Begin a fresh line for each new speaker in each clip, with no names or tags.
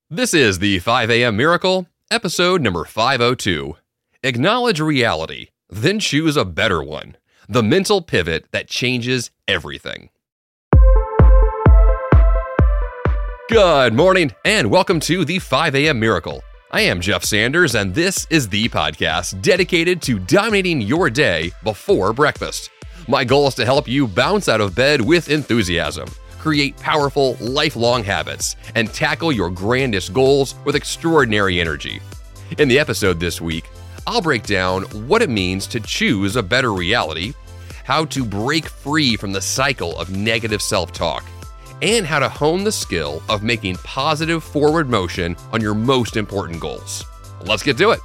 This is the 5 a.m. Miracle, episode number 502. Acknowledge reality, then choose a better one. The mental pivot that changes everything. Good morning, and welcome to the 5 a.m. Miracle. I am Jeff Sanders, and this is the podcast dedicated to dominating your day before breakfast. My goal is to help you bounce out of bed with enthusiasm, create powerful, lifelong habits, and tackle your grandest goals with extraordinary energy. In the episode this week, I'll break down what it means to choose a better reality, how to break free from the cycle of negative self-talk, and how to hone the skill of making positive forward motion on your most important goals. Let's get to it.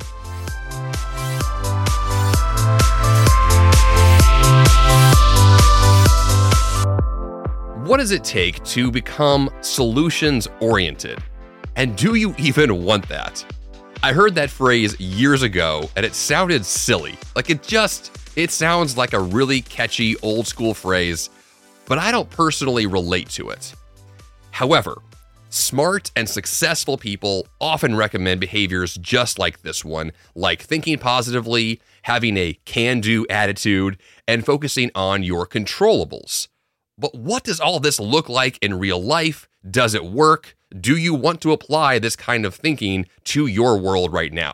What does it take to become solutions-oriented? And do you even want that? I heard that phrase years ago, and it sounded silly. It sounds like a really catchy old-school phrase, but I don't personally relate to it. However, smart and successful people often recommend behaviors just like this one, like thinking positively, having a can-do attitude, and focusing on your controllables. But what does all this look like in real life? Does it work? Do you want to apply this kind of thinking to your world right now?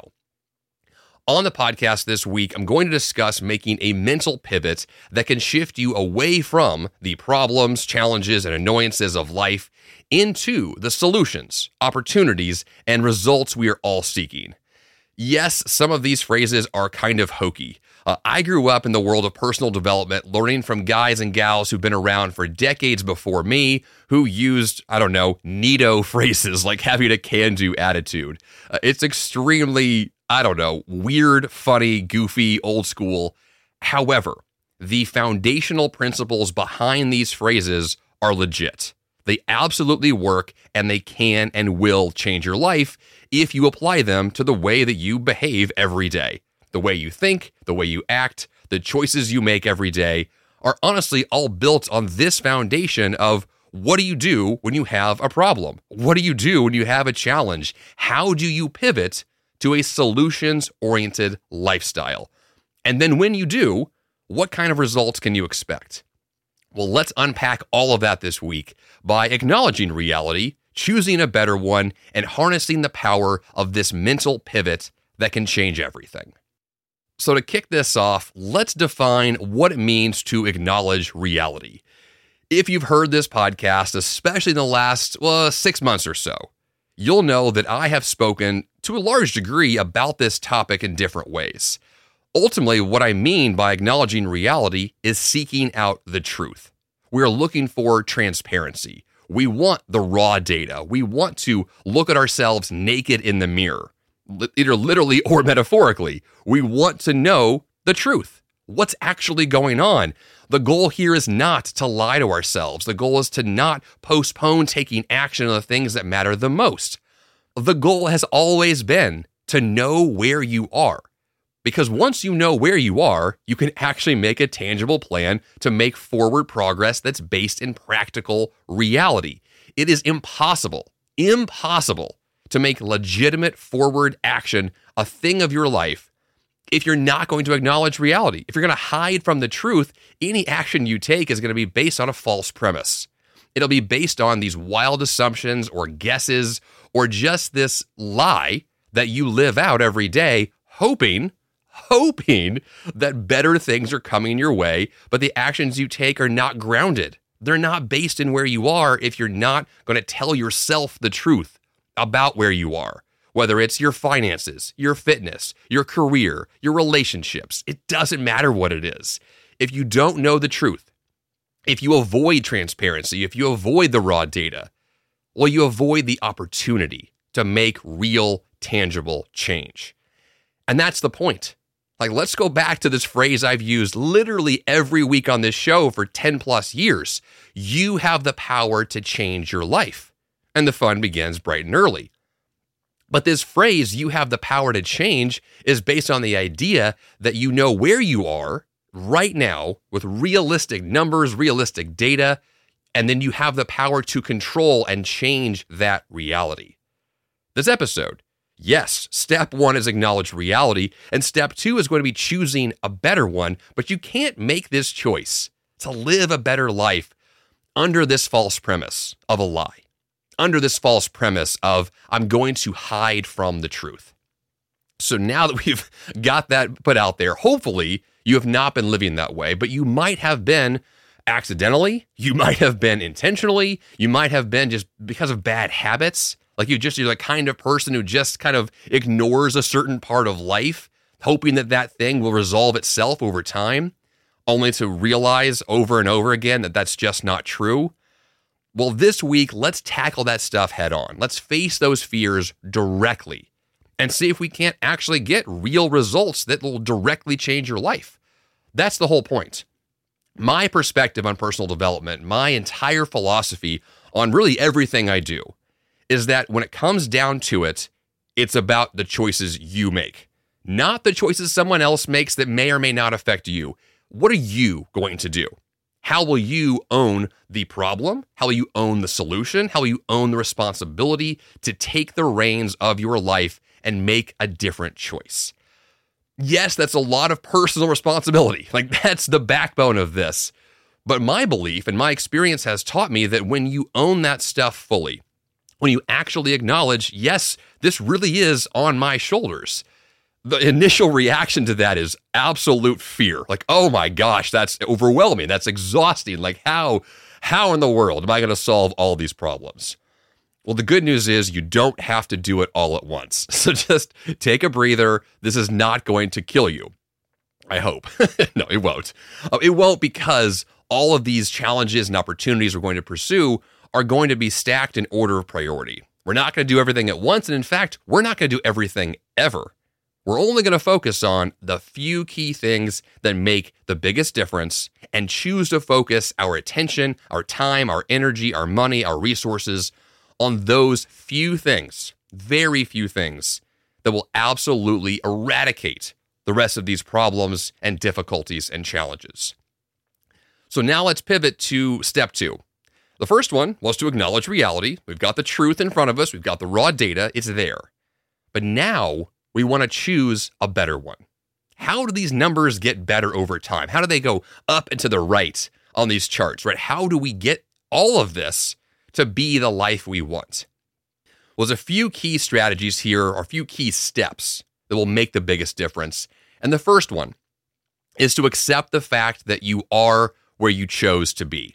On the podcast this week, I'm going to discuss making a mental pivot that can shift you away from the problems, challenges, and annoyances of life into the solutions, opportunities, and results we are all seeking. Yes, some of these phrases are kind of hokey. I grew up in the world of personal development, learning from guys and gals who've been around for decades before me, who used, neato phrases like having a can-do attitude. It's extremely, weird, funny, goofy, old school. However, the foundational principles behind these phrases are legit. They absolutely work, and they can and will change your life if you apply them to the way that you behave every day. The way you think, the way you act, the choices you make every day are honestly all built on this foundation of what do you do when you have a problem? What do you do when you have a challenge? How do you pivot to a solutions-oriented lifestyle? And then when you do, what kind of results can you expect? Well, let's unpack all of that this week by acknowledging reality, choosing a better one, and harnessing the power of this mental pivot that can change everything. So to kick this off, let's define what it means to acknowledge reality. If you've heard this podcast, especially in the last 6 months or so, you'll know that I have spoken to a large degree about this topic in different ways. Ultimately, what I mean by acknowledging reality is seeking out the truth. We're looking for transparency. We want the raw data. We want to look at ourselves naked in the mirror. Either literally or metaphorically, we want to know the truth. What's actually going on? The goal here is not to lie to ourselves. The goal is to not postpone taking action on the things that matter the most. The goal has always been to know where you are. Because once you know where you are, you can actually make a tangible plan to make forward progress that's based in practical reality. It is impossible to make legitimate forward action a thing of your life if you're not going to acknowledge reality. If you're going to hide from the truth, any action you take is going to be based on a false premise. It'll be based on these wild assumptions or guesses or just this lie that you live out every day, hoping that better things are coming your way, but the actions you take are not grounded. They're not based in where you are if you're not going to tell yourself the truth about where you are, whether it's your finances, your fitness, your career, your relationships. It doesn't matter what it is. If you don't know the truth, if you avoid transparency, if you avoid the raw data, well, you avoid the opportunity to make real, tangible change. And that's the point. Let's go back to this phrase I've used literally every week on this show for 10 plus years. You have the power to change your life. And the fun begins bright and early. But this phrase, you have the power to change, is based on the idea that you know where you are right now with realistic numbers, realistic data, and then you have the power to control and change that reality. this episode. Yes, step 1 is acknowledge reality, and step 2 is going to be choosing a better one, but you can't make this choice to live a better life under this false premise of a lie, under this false premise of I'm going to hide from the truth. So now that we've got that put out there, hopefully you have not been living that way, but you might have been accidentally, you might have been intentionally, you might have been just because of bad habits. Like you're the kind of person who just kind of ignores a certain part of life, hoping that that thing will resolve itself over time, only to realize over and over again that that's just not true. Well, this week, let's tackle that stuff head on. Let's face those fears directly and see if we can't actually get real results that will directly change your life. That's the whole point. My perspective on personal development, my entire philosophy on really everything I do, is that when it comes down to it, it's about the choices you make, not the choices someone else makes that may or may not affect you. What are you going to do? How will you own the problem? How will you own the solution? How will you own the responsibility to take the reins of your life and make a different choice? Yes, that's a lot of personal responsibility. Like that's the backbone of this. But my belief and my experience has taught me that when you own that stuff fully, when you actually acknowledge, yes, this really is on my shoulders, the initial reaction to that is absolute fear. Like, oh my gosh, that's overwhelming. That's exhausting. Like how in the world am I going to solve all these problems? Well, the good news is you don't have to do it all at once. So just take a breather. This is not going to kill you. I hope. No, it won't. It won't, because all of these challenges and opportunities we're going to pursue are going to be stacked in order of priority. We're not going to do everything at once. And in fact, we're not going to do everything ever. We're only going to focus on the few key things that make the biggest difference and choose to focus our attention, our time, our energy, our money, our resources on those few things, very few things that will absolutely eradicate the rest of these problems and difficulties and challenges. So now let's pivot to step 2. The first one was to acknowledge reality. We've got the truth in front of us. We've got the raw data. It's there. But now we want to choose a better one. How do these numbers get better over time? How do they go up and to the right on these charts, right? How do we get all of this to be the life we want? Well, there's a few key strategies here, or a few key steps that will make the biggest difference. And the first one is to accept the fact that you are where you chose to be.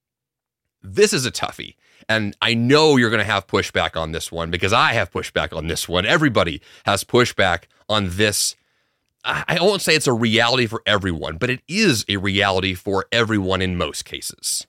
This is a toughie. And I know you're going to have pushback on this one because I have pushback on this one. Everybody has pushback on this. I won't say it's a reality for everyone, but it is a reality for everyone in most cases.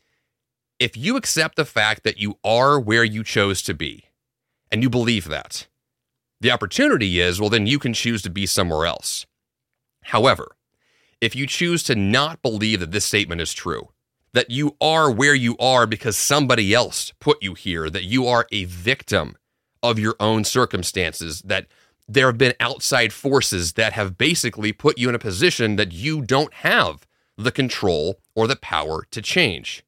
If you accept the fact that you are where you chose to be, and you believe that, the opportunity is, well, then you can choose to be somewhere else. However, if you choose to not believe that this statement is true, that you are where you are because somebody else put you here, that you are a victim of your own circumstances, that there have been outside forces that have basically put you in a position that you don't have the control or the power to change.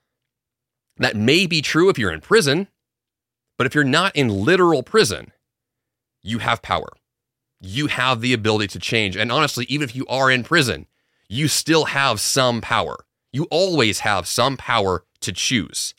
That may be true if you're in prison, but if you're not in literal prison, you have power. You have the ability to change. And honestly, even if you are in prison, you still have some power. You always have some power to choose.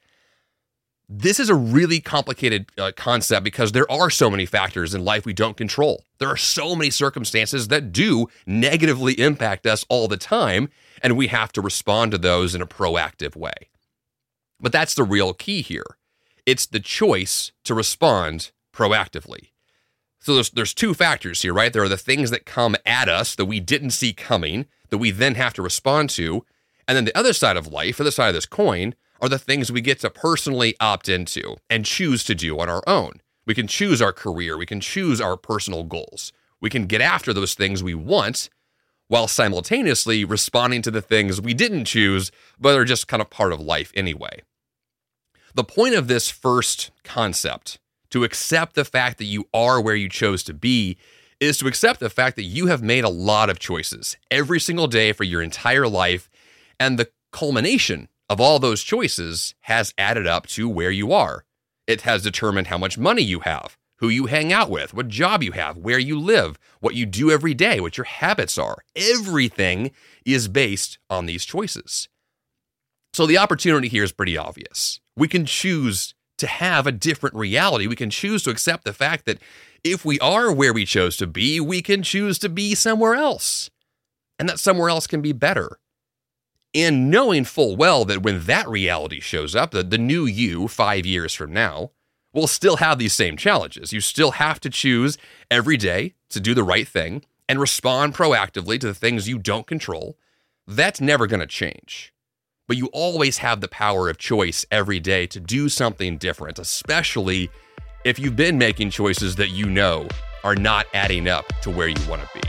This is a really complicated concept because there are so many factors in life we don't control. There are so many circumstances that do negatively impact us all the time, and we have to respond to those in a proactive way. But that's the real key here. It's the choice to respond proactively. So there's two factors here, right? There are the things that come at us that we didn't see coming, that we then have to respond to. And then the other side of life, the other side of this coin, are the things we get to personally opt into and choose to do on our own. We can choose our career. We can choose our personal goals. We can get after those things we want while simultaneously responding to the things we didn't choose, but are just kind of part of life anyway. The point of this first concept, to accept the fact that you are where you chose to be, is to accept the fact that you have made a lot of choices every single day for your entire life, and the culmination of all those choices has added up to where you are. It has determined how much money you have, who you hang out with, what job you have, where you live, what you do every day, what your habits are. Everything is based on these choices. So the opportunity here is pretty obvious. We can choose to have a different reality. We can choose to accept the fact that if we are where we chose to be, we can choose to be somewhere else. And that somewhere else can be better. And knowing full well that when that reality shows up, the new you 5 years from now will still have these same challenges. You still have to choose every day to do the right thing and respond proactively to the things you don't control. That's never going to change. But you always have the power of choice every day to do something different, especially if you've been making choices that you know are not adding up to where you want to be.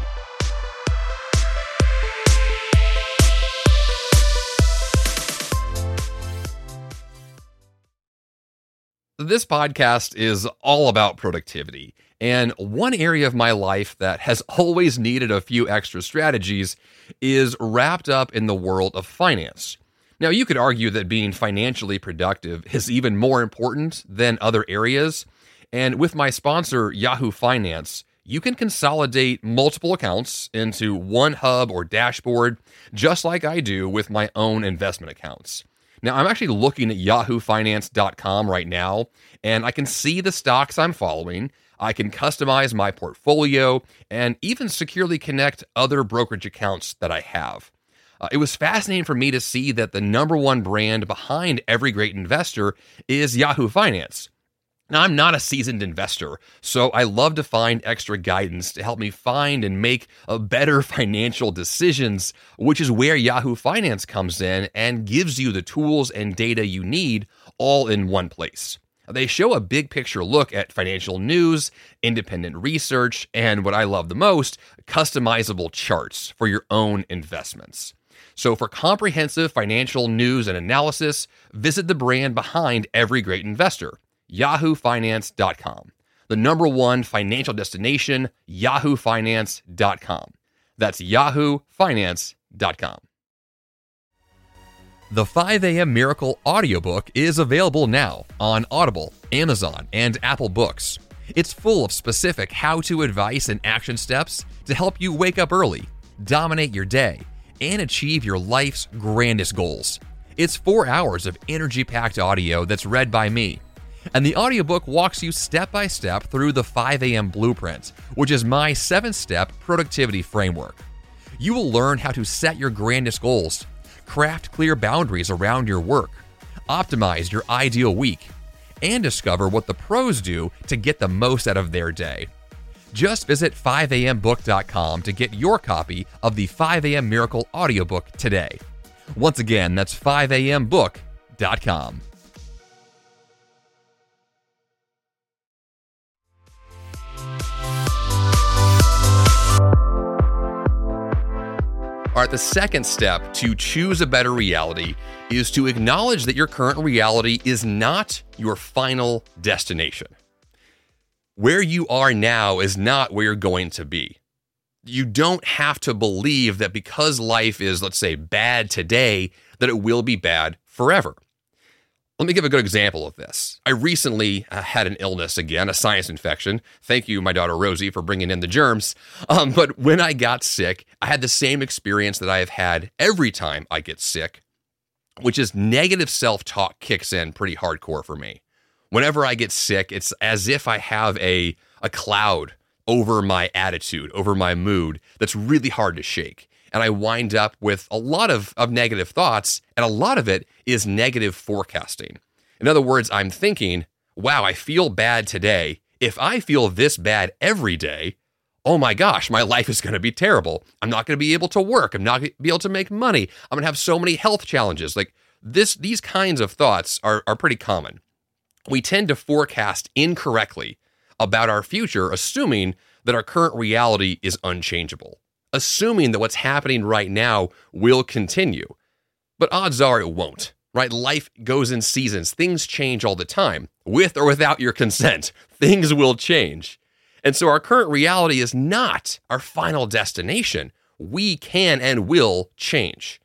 This podcast is all about productivity, and one area of my life that has always needed a few extra strategies is wrapped up in the world of finance. Now, you could argue that being financially productive is even more important than other areas, and with my sponsor, Yahoo Finance, you can consolidate multiple accounts into one hub or dashboard, just like I do with my own investment accounts. Now, I'm actually looking at yahoofinance.com right now, and I can see the stocks I'm following. I can customize my portfolio and even securely connect other brokerage accounts that I have. It was fascinating for me to see that the number one brand behind every great investor is Yahoo Finance. Now, I'm not a seasoned investor, so I love to find extra guidance to help me find and make better financial decisions, which is where Yahoo Finance comes in and gives you the tools and data you need all in one place. They show a big picture look at financial news, independent research, and what I love the most, customizable charts for your own investments. So for comprehensive financial news and analysis, visit the brand behind every great investor, yahoofinance.com. The number one financial destination, yahoofinance.com. That's yahoofinance.com. The 5 a.m. Miracle audiobook is available now on Audible, Amazon, and Apple Books. It's full of specific how-to advice and action steps to help you wake up early, dominate your day, and achieve your life's grandest goals. It's 4 hours of energy-packed audio that's read by me. And the audiobook walks you step by step through the 5 a.m. blueprint, which is my 7-step productivity framework. You will learn how to set your grandest goals, craft clear boundaries around your work, optimize your ideal week, and discover what the pros do to get the most out of their day. Just visit 5ambook.com to get your copy of the 5 a.m. Miracle audiobook today. Once again, that's 5ambook.com. All right, the second step to choose a better reality is to acknowledge that your current reality is not your final destination. Where you are now is not where you're going to be. You don't have to believe that because life is, let's say, bad today, that it will be bad forever. Let me give a good example of this. I recently had an illness again, a sinus infection. Thank you, my daughter Rosie, for bringing in the germs. But when I got sick, I had the same experience that I have had every time I get sick, which is negative self-talk kicks in pretty hardcore for me. Whenever I get sick, it's as if I have a cloud over my attitude, over my mood that's really hard to shake. And I wind up with a lot of negative thoughts, and a lot of it is negative forecasting. In other words, I'm thinking, wow, I feel bad today. If I feel this bad every day, oh my gosh, my life is going to be terrible. I'm not going to be able to work. I'm not going to be able to make money. I'm going to have so many health challenges. Like these kinds of thoughts are pretty common. We tend to forecast incorrectly about our future, assuming that our current reality is unchangeable, assuming that what's happening right now will continue. But odds are it won't, right? Life goes in seasons. Things change all the time. With or without your consent, things will change. And so our current reality is not our final destination. We can and will change.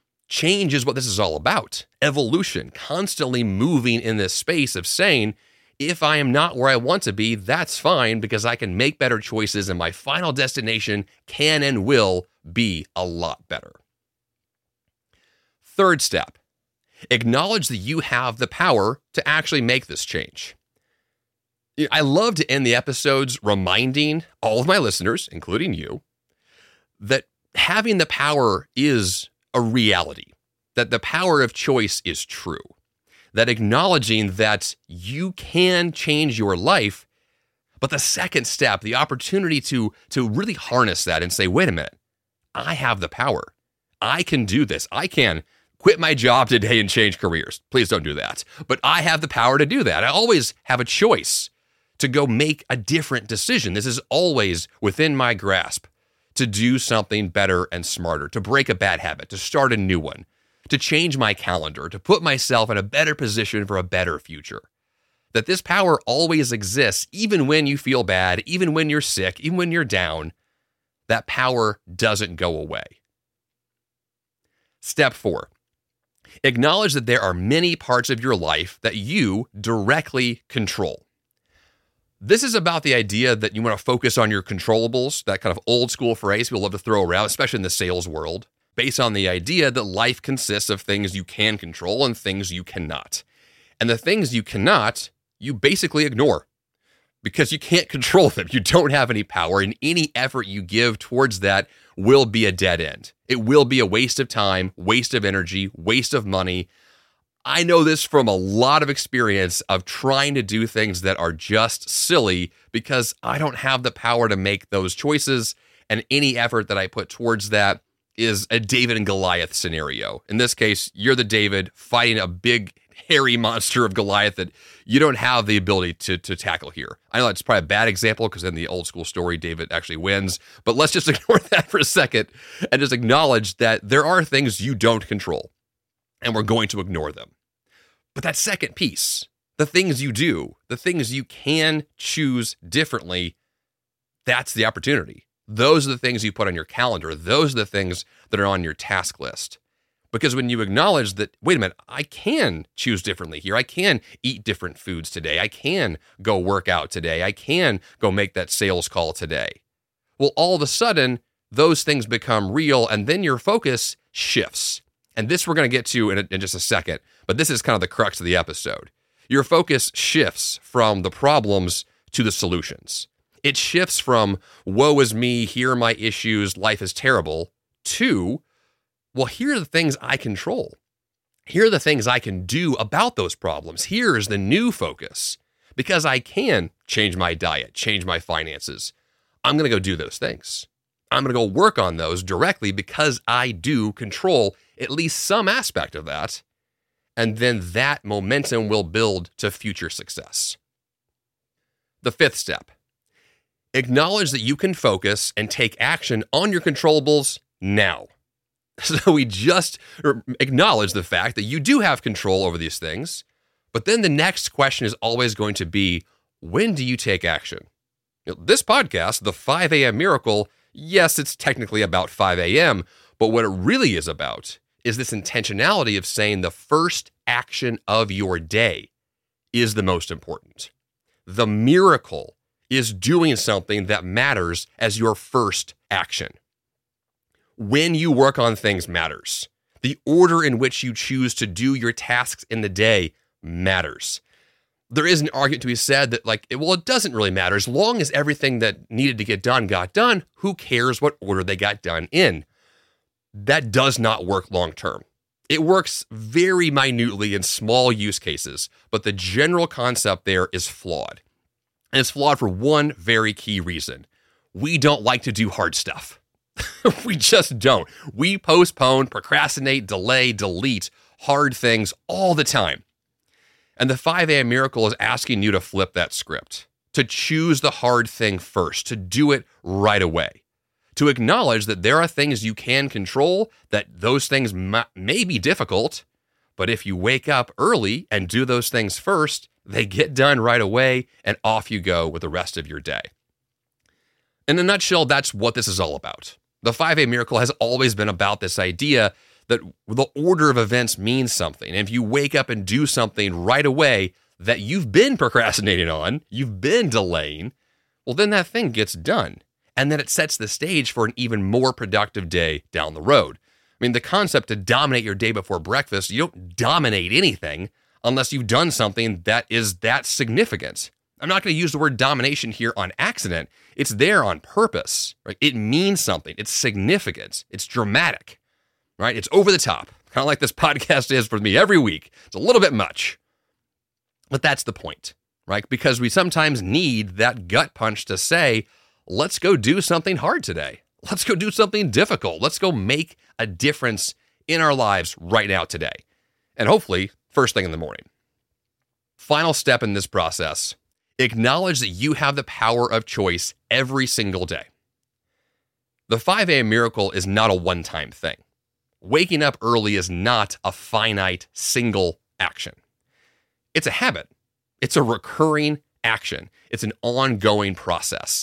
Change is what this is all about. Evolution, constantly moving in this space of saying, If I am not where I want to be, that's fine because I can make better choices and my final destination can and will be a lot better. Third step, acknowledge that you have the power to actually make this change. I love to end the episodes reminding all of my listeners, including you, that having the power is a reality, that the power of choice is true, that acknowledging that you can change your life. But the second step, the opportunity to really harness that and say, wait a minute, I have the power. I can do this. I can quit my job today and change careers. Please don't do that. But I have the power to do that. I always have a choice to go make a different decision. This is always within my grasp to do something better and smarter, to break a bad habit, to start a new one, to change my calendar, to put myself in a better position for a better future. That this power always exists, even when you feel bad, even when you're sick, even when you're down. That power doesn't go away. Step 4. Acknowledge that there are many parts of your life that you directly control. This is about the idea that you want to focus on your controllables, that kind of old school phrase people love to throw around, especially in the sales world, based on the idea that life consists of things you can control and things you cannot. And the things you cannot, you basically ignore because you can't control them. You don't have any power, and any effort you give towards that will be a dead end. It will be a waste of time, waste of energy, waste of money. I know this from a lot of experience of trying to do things that are just silly because I don't have the power to make those choices, and any effort that I put towards that is a David and Goliath scenario. In this case, you're the David fighting a big, hairy monster of Goliath that you don't have the ability to tackle here. I know that's probably a bad example because in the old school story, David actually wins, but let's just ignore that for a second and just acknowledge that there are things you don't control, and we're going to ignore them. But that second piece, the things you do, the things you can choose differently, that's the opportunity. Those are the things you put on your calendar. Those are the things that are on your task list. Because when you acknowledge that, wait a minute, I can choose differently here. I can eat different foods today. I can go work out today. I can go make that sales call today. Well, all of a sudden, those things become real, and then your focus shifts. And this we're going to get to in just a second, but this is kind of the crux of the episode. Your focus shifts from the problems to the solutions. It shifts from, woe is me, here are my issues, life is terrible, to, well, here are the things I control. Here are the things I can do about those problems. Here is the new focus. Because I can change my diet, change my finances, I'm going to go do those things. I'm going to go work on those directly because I do control at least some aspect of that. And then that momentum will build to future success. The fifth step, acknowledge that you can focus and take action on your controllables now. So we just acknowledge the fact that you do have control over these things, but then the next question is always going to be, when do you take action? This podcast, the 5 a.m. Miracle, yes, it's technically about 5 a.m., but what it really is about is this intentionality of saying the first action of your day is the most important. The miracle is doing something that matters as your first action. When you work on things matters. The order in which you choose to do your tasks in the day matters. There is an argument to be said that, it doesn't really matter. As long as everything that needed to get done got done, who cares what order they got done in? That does not work long term. It works very minutely in small use cases, but the general concept there is flawed. And it's flawed for one very key reason. We don't like to do hard stuff. We just don't. We postpone, procrastinate, delay, delete hard things all the time. And the 5 a.m. Miracle is asking you to flip that script, to choose the hard thing first, to do it right away, to acknowledge that there are things you can control, that those things may be difficult, but if you wake up early and do those things first, they get done right away, and off you go with the rest of your day. In a nutshell, that's what this is all about. The 5 a.m. Miracle has always been about this idea that the order of events means something. And if you wake up and do something right away, that you've been procrastinating on, you've been delaying, well, then that thing gets done. And then it sets the stage for an even more productive day down the road. I mean, the concept to dominate your day before breakfast, you don't dominate anything unless you've done something that is that significant. I'm not going to use the word domination here on accident. It's there on purpose, right? It means something. It's significant. It's dramatic, right? It's over the top, kind of like this podcast is for me every week. It's a little bit much, but that's the point, right? Because we sometimes need that gut punch to say, let's go do something hard today. Let's go do something difficult. Let's go make a difference in our lives right now today. And hopefully, first thing in the morning. Final step in this process, acknowledge that you have the power of choice every single day. The 5 a.m. miracle is not a one-time thing. Waking up early is not a finite single action. It's a habit. It's a recurring action. It's an ongoing process.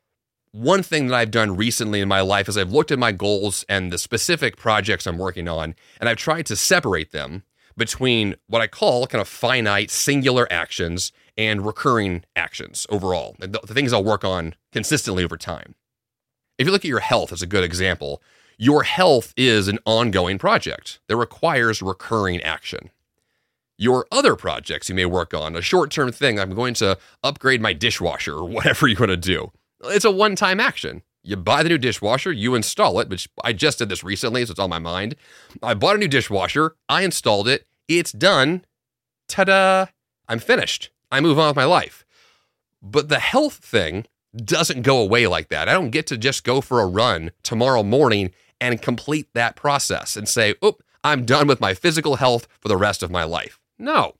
One thing that I've done recently in my life is I've looked at my goals and the specific projects I'm working on, and I've tried to separate them between what I call kind of finite, singular actions and recurring actions overall, the things I'll work on consistently over time. If you look at your health as a good example, your health is an ongoing project that requires recurring action. Your other projects you may work on, a short-term thing, I'm going to upgrade my dishwasher or whatever you're going to do. It's a one-time action. You buy the new dishwasher, you install it, which I just did this recently, so it's on my mind. I bought a new dishwasher, I installed it, it's done, ta-da, I'm finished. I move on with my life. But the health thing doesn't go away like that. I don't get to just go for a run tomorrow morning and complete that process and say, oop, I'm done with my physical health for the rest of my life. No.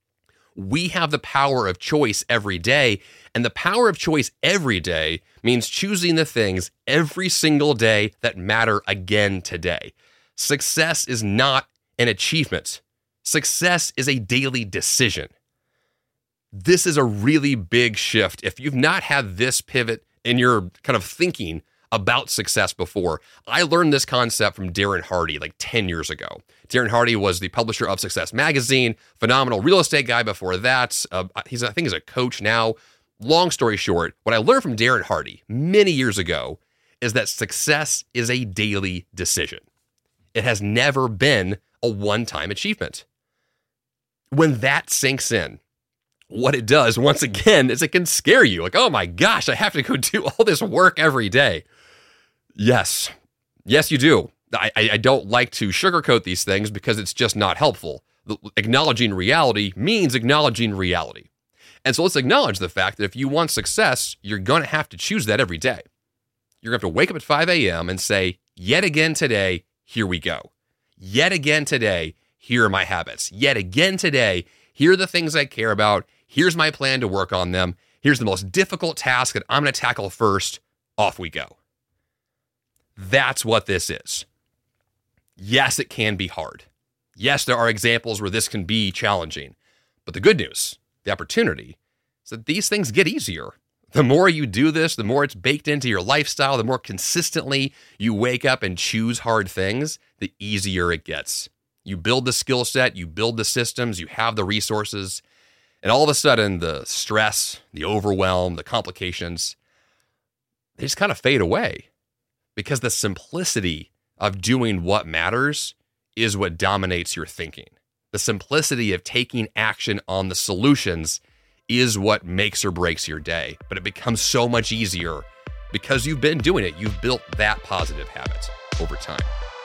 We have the power of choice every day, and the power of choice every day means choosing the things every single day that matter again today. Success is not an achievement. Success is a daily decision. This is a really big shift. If you've not had this pivot in your kind of thinking about success before, I learned this concept from Darren Hardy like 10 years ago. Darren Hardy was the publisher of Success Magazine, phenomenal real estate guy before that. I think he's a coach now. Long story short, what I learned from Darren Hardy many years ago is that success is a daily decision. It has never been a one-time achievement. When that sinks in, what it does, once again, is it can scare you. Like, oh my gosh, I have to go do all this work every day. Yes, you do. I don't like to sugarcoat these things because it's just not helpful. Acknowledging reality means acknowledging reality. And so let's acknowledge the fact that if you want success, you're going to have to choose that every day. You're going to have to wake up at 5 a.m. and say, yet again today, here we go. Yet again today, here are my habits. Yet again today, here are the things I care about. Here's my plan to work on them. Here's the most difficult task that I'm going to tackle first. Off we go. That's what this is. Yes, it can be hard. Yes, there are examples where this can be challenging. But the good news, the opportunity, is that these things get easier. The more you do this, the more it's baked into your lifestyle, the more consistently you wake up and choose hard things, the easier it gets. You build the skill set, you build the systems, you have the resources, and all of a sudden the stress, the overwhelm, the complications, they just kind of fade away because the simplicity of doing what matters is what dominates your thinking. The simplicity of taking action on the solutions is what makes or breaks your day, but it becomes so much easier because you've been doing it. You've built that positive habit over time.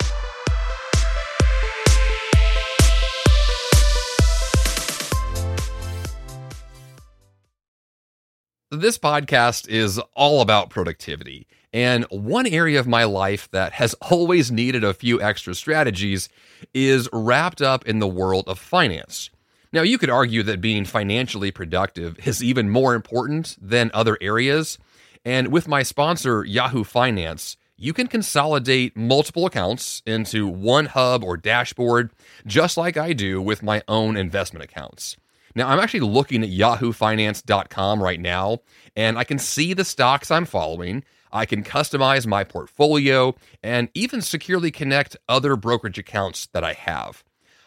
This podcast is all about productivity, and one area of my life that has always needed a few extra strategies is wrapped up in the world of finance. Now, you could argue that being financially productive is even more important than other areas, and with my sponsor, Yahoo Finance, you can consolidate multiple accounts into one hub or dashboard, just like I do with my own investment accounts. Now, I'm actually looking at yahoofinance.com right now, and I can see the stocks I'm following. I can customize my portfolio and even securely connect other brokerage accounts that I have.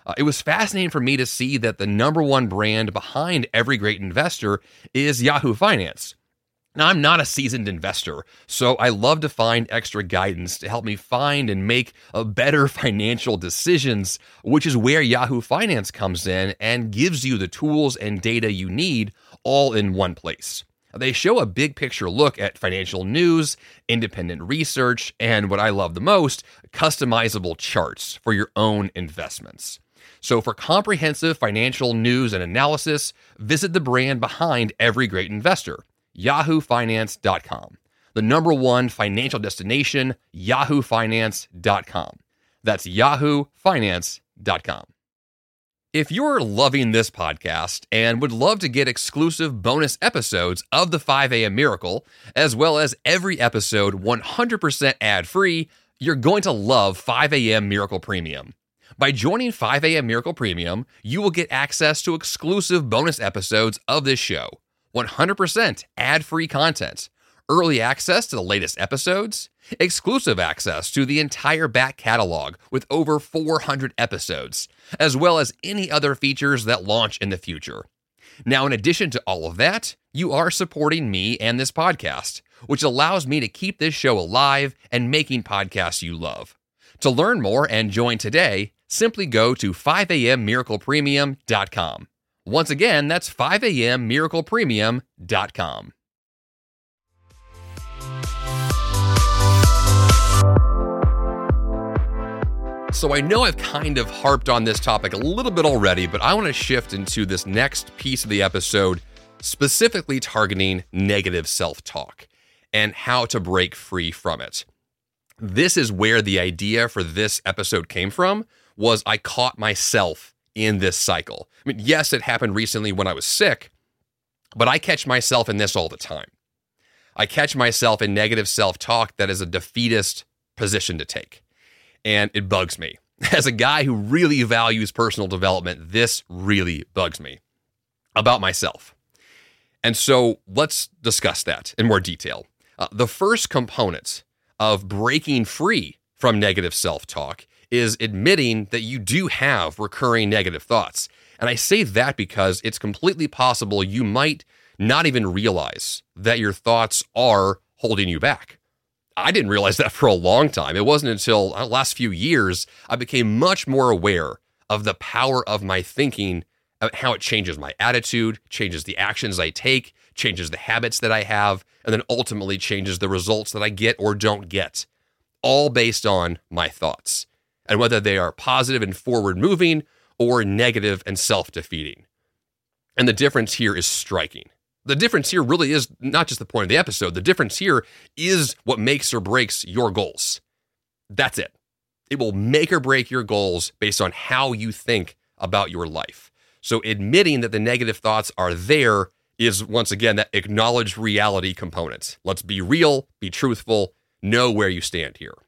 It was fascinating for me to see that the number one brand behind every great investor is Yahoo Finance. Now, I'm not a seasoned investor, so I love to find extra guidance to help me find and make better financial decisions, which is where Yahoo Finance comes in and gives you the tools and data you need all in one place. They show a big picture look at financial news, independent research, and what I love the most, customizable charts for your own investments. So for comprehensive financial news and analysis, visit the brand behind every great investor, yahoofinance.com. The number one financial destination, yahoofinance.com. That's yahoofinance.com. If you're loving this podcast and would love to get exclusive bonus episodes of the 5 a.m. Miracle, as well as every episode 100% ad-free, you're going to love 5 a.m. Miracle Premium. By joining 5 a.m. Miracle Premium, you will get access to exclusive bonus episodes of this show, 100% ad-free content, early access to the latest episodes, exclusive access to the entire back catalog with over 400 episodes, as well as any other features that launch in the future. Now, in addition to all of that, you are supporting me and this podcast, which allows me to keep this show alive and making podcasts you love. To learn more and join today, simply go to 5ammiraclepremium.com. Once again, that's 5ammiraclepremium.com. So I know I've kind of harped on this topic a little bit already, but I want to shift into this next piece of the episode, specifically targeting negative self-talk and how to break free from it. This is where the idea for this episode came from, was I caught myself in this cycle. I mean, yes, it happened recently when I was sick, but I catch myself in this all the time. I catch myself in negative self-talk that is a defeatist position to take. And it bugs me. As a guy who really values personal development, this really bugs me about myself. And so let's discuss that in more detail. The first component of breaking free from negative self-talk is admitting that you do have recurring negative thoughts. And I say that because it's completely possible you might not even realize that your thoughts are holding you back. I didn't realize that for a long time. It wasn't until the last few years I became much more aware of the power of my thinking, how it changes my attitude, changes the actions I take, changes the habits that I have, and then ultimately changes the results that I get or don't get, all based on my thoughts, and whether they are positive and forward-moving or negative and self-defeating. And the difference here is striking. The difference here really is not just the point of the episode. The difference here is what makes or breaks your goals. That's it. It will make or break your goals based on how you think about your life. So admitting that the negative thoughts are there is, once again, that acknowledged reality component. Let's be real, be truthful, know where you stand here.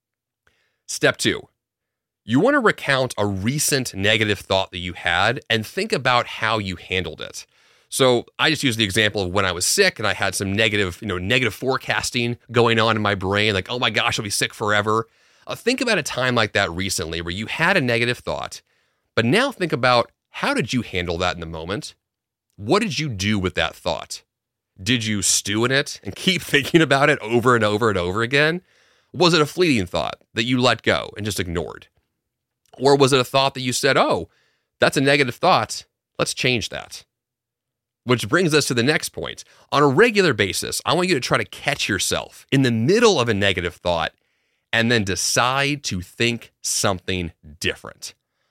Step 2. You want to recount a recent negative thought that you had and think about how you handled it. So I just use the example of when I was sick and I had some negative forecasting going on in my brain, like, oh my gosh, I'll be sick forever. Think about a time like that recently where you had a negative thought, but now think about, how did you handle that in the moment? What did you do with that thought? Did you stew in it and keep thinking about it over and over and over again? Was it a fleeting thought that you let go and just ignored? Or was it a thought that you said, oh, that's a negative thought, let's change that? Which brings us to the next point. On a regular basis, I want you to try to catch yourself in the middle of a negative thought and then decide to think something different.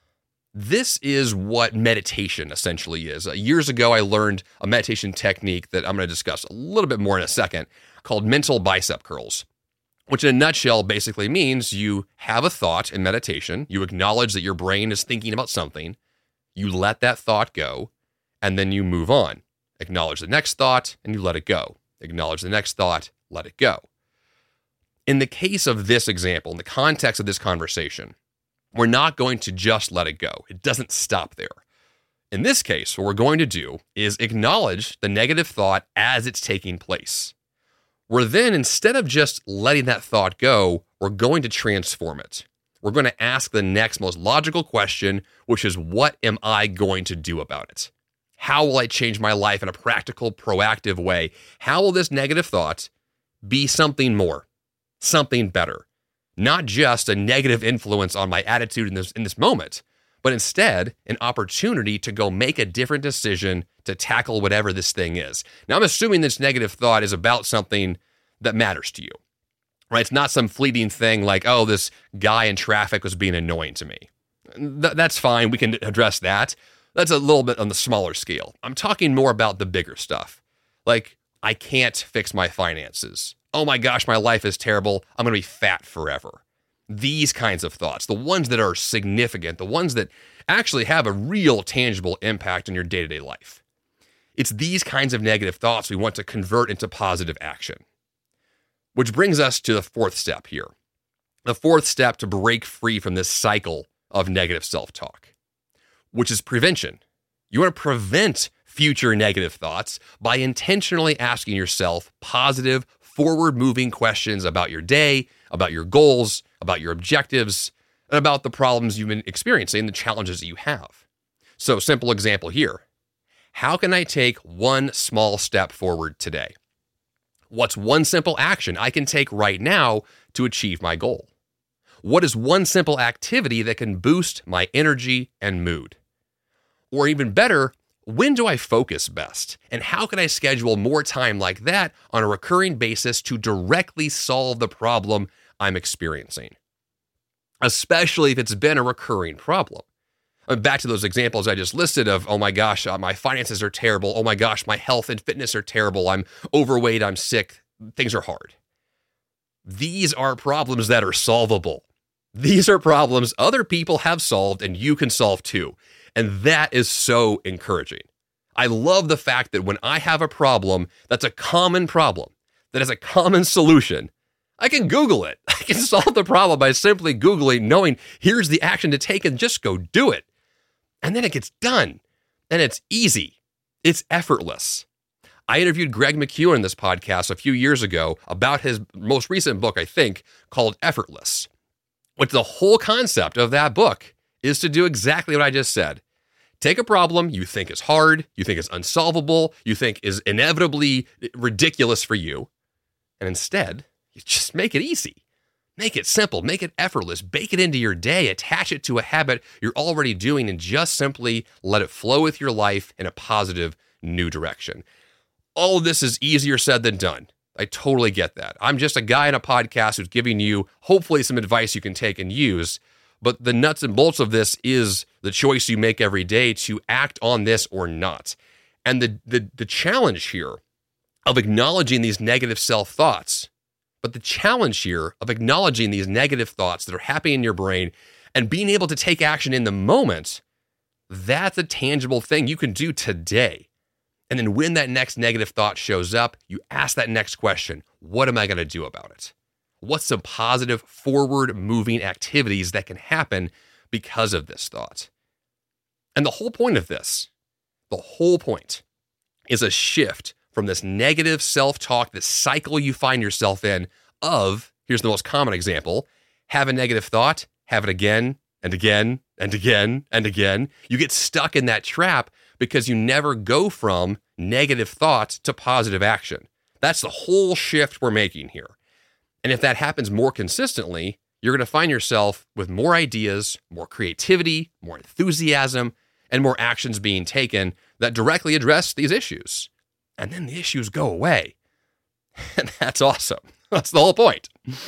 This is what meditation essentially is. Years ago, I learned a meditation technique that I'm going to discuss a little bit more in a second called mental bicep curls, which in a nutshell basically means you have a thought in meditation, you acknowledge that your brain is thinking about something, you let that thought go, and then you move on. Acknowledge the next thought, and you let it go. Acknowledge the next thought, let it go. In the case of this example, in the context of this conversation, we're not going to just let it go. It doesn't stop there. In this case, what we're going to do is acknowledge the negative thought as it's taking place. We're then, instead of just letting that thought go, we're going to transform it. we're going to ask the next most logical question, which is, what am I going to do about it? How will I change my life in a practical, proactive way? How will this negative thought be something more, something better? Not just a negative influence on my attitude in this moment, but instead an opportunity to go make a different decision to tackle whatever this thing is. Now, I'm assuming this negative thought is about something that matters to you, right? It's not some fleeting thing like, oh, this guy in traffic was being annoying to me. That's fine. We can address that. That's a little bit on the smaller scale. I'm talking more about the bigger stuff. Like, I can't fix my finances. Oh my gosh, my life is terrible. I'm going to be fat forever. These kinds of thoughts, the ones that are significant, the ones that actually have a real tangible impact on your day-to-day life. It's these kinds of negative thoughts we want to convert into positive action. Which brings us to the fourth step here. The fourth step to break free from this cycle of negative self-talk, which is prevention. You want to prevent future negative thoughts by intentionally asking yourself positive, forward-moving questions about your day, about your goals, about your objectives, and about the problems you've been experiencing, the challenges that you have. So, simple example here. How can I take one small step forward today? What's one simple action I can take right now to achieve my goal? What is one simple activity that can boost my energy and mood? Or even better, when do I focus best? And how can I schedule more time like that on a recurring basis to directly solve the problem I'm experiencing? Especially if it's been a recurring problem. Back to those examples I just listed of, oh my gosh, my finances are terrible. Oh my gosh, my health and fitness are terrible. I'm overweight, I'm sick. Things are hard. These are problems that are solvable. These are problems other people have solved and you can solve too. And that is so encouraging. I love the fact that when I have a problem that's a common problem, that has a common solution, I can Google it. I can solve the problem by simply Googling, knowing here's the action to take and just go do it. And then it gets done. And it's easy. It's effortless. I interviewed Greg McKeown in this podcast a few years ago about his most recent book, I think, called Effortless. Which the whole concept of that book is to do exactly what I just said. Take a problem you think is hard, you think is unsolvable, you think is inevitably ridiculous for you, and instead, you just make it easy. Make it simple, make it effortless, bake it into your day, attach it to a habit you're already doing, and just simply let it flow with your life in a positive new direction. All of this is easier said than done. I totally get that. I'm just a guy in a podcast who's giving you hopefully some advice you can take and use. But the nuts and bolts of this is the choice you make every day to act on this or not. And the challenge here of acknowledging these negative self-thoughts, but the challenge here of acknowledging these negative thoughts that are happening in your brain and being able to take action in the moment, that's a tangible thing you can do today. And then when that next negative thought shows up, you ask that next question, what am I going to do about it? What's some positive forward-moving activities that can happen because of this thought? And the whole point of this, the whole point is a shift from this negative self-talk, this cycle you find yourself in of, here's the most common example, have a negative thought, have it again and again and again and again. You get stuck in that trap because you never go from negative thought to positive action. That's the whole shift we're making here. And if that happens more consistently, you're going to find yourself with more ideas, more creativity, more enthusiasm, and more actions being taken that directly address these issues. And then the issues go away. And that's awesome. That's the whole point.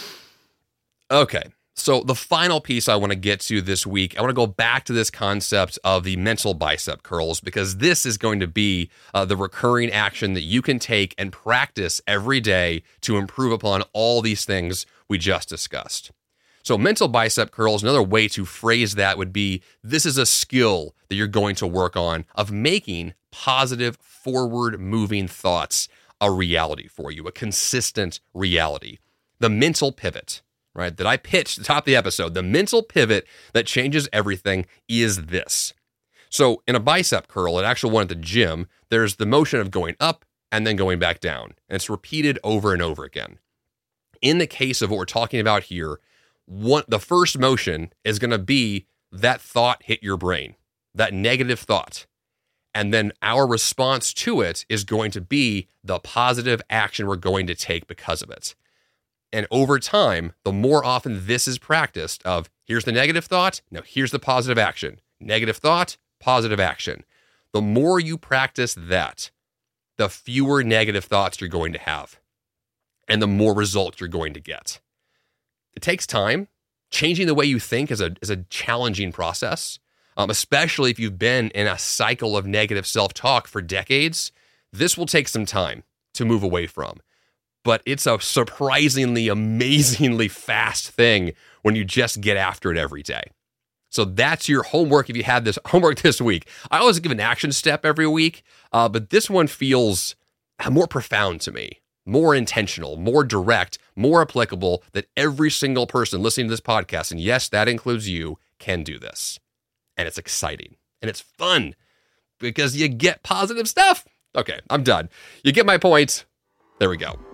Okay, so the final piece I want to get to this week, I want to go back to this concept of the mental bicep curls, because this is going to be the recurring action that you can take and practice every day to improve upon all these things we just discussed. So mental bicep curls, another way to phrase that would be, this is a skill that you're going to work on of making positive, forward-moving thoughts a reality for you, a consistent reality. The mental pivot, right, that I pitched at the top of the episode, the mental pivot that changes everything is this. So in a bicep curl, an actual one at the gym, there's the motion of going up and then going back down. And it's repeated over and over again. In the case of what we're talking about here, the first motion is going to be that thought hit your brain, that negative thought. And then our response to it is going to be the positive action we're going to take because of it. And over time, the more often this is practiced of here's the negative thought, now here's the positive action. Negative thought, positive action. The more you practice that, the fewer negative thoughts you're going to have and the more results you're going to get. It takes time. Changing the way you think is a challenging process, especially if you've been in a cycle of negative self-talk for decades. This will take some time to move away from. But it's a surprisingly, amazingly fast thing when you just get after it every day. So that's your homework if you had this homework this week. I always give an action step every week, but this one feels more profound to me, more intentional, more direct, more applicable, that every single person listening to this podcast, and yes, that includes you, can do this. And it's exciting and it's fun because you get positive stuff. Okay, I'm done. You get my point. There we go.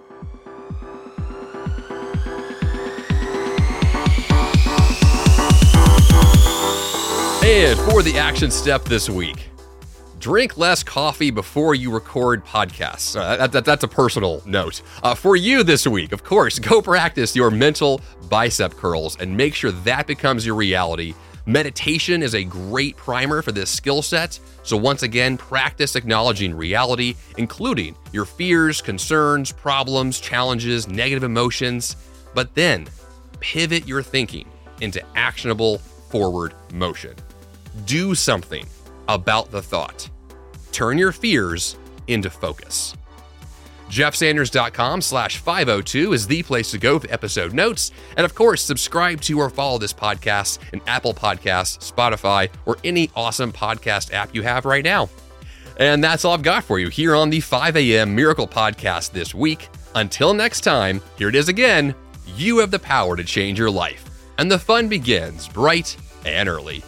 And for the action step this week, drink less coffee before you record podcasts. That's a personal note. For you this week, of course, go practice your mental bicep curls and make sure that becomes your reality. Meditation is a great primer for this skill set. So once again, practice acknowledging reality, including your fears, concerns, problems, challenges, negative emotions, but then pivot your thinking into actionable forward motion. Do something about the thought. Turn your fears into focus. JeffSanders.com/502 is the place to go for episode notes. And of course, subscribe to or follow this podcast in Apple Podcasts, Spotify, or any awesome podcast app you have right now. And that's all I've got for you here on the 5 a.m. Miracle Podcast this week. Until next time, here it is again. You have the power to change your life. And the fun begins bright and early.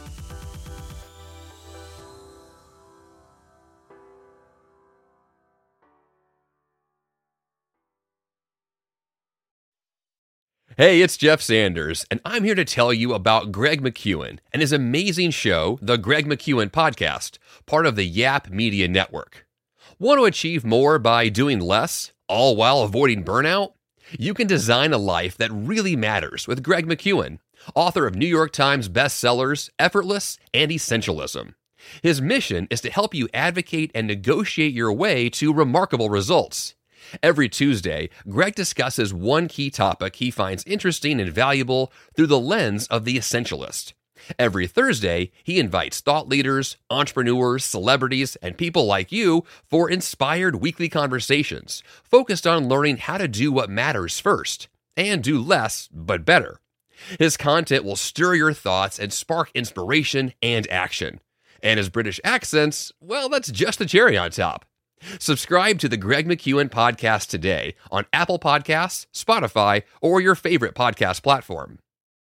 Hey, it's Jeff Sanders, and I'm here to tell you about Greg McKeown and his amazing show, The Greg McKeown Podcast, part of the Yap Media Network. Want to achieve more by doing less, all while avoiding burnout? You can design a life that really matters with Greg McKeown, author of New York Times bestsellers, Effortless and Essentialism. His mission is to help you advocate and negotiate your way to remarkable results. Every Tuesday, Greg discusses one key topic he finds interesting and valuable through the lens of the essentialist. Every Thursday, he invites thought leaders, entrepreneurs, celebrities, and people like you for inspired weekly conversations focused on learning how to do what matters first and do less but better. His content will stir your thoughts and spark inspiration and action. And his British accents, well, that's just the cherry on top. Subscribe to the Greg McKeown Podcast today on Apple Podcasts, Spotify, or your favorite podcast platform.